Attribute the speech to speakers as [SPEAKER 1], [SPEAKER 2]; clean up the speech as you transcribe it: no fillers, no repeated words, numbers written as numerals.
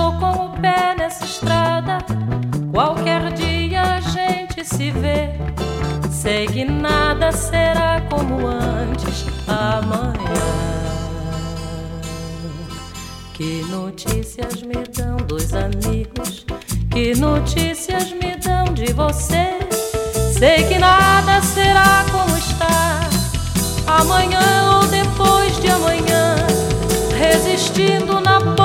[SPEAKER 1] estou com o pé nessa estrada. Qualquer dia a gente se vê. Sei que nada será como antes amanhã. Que notícias me dão dois amigos? Que notícias me dão de você? Sei que nada será como está amanhã ou depois de amanhã, resistindo na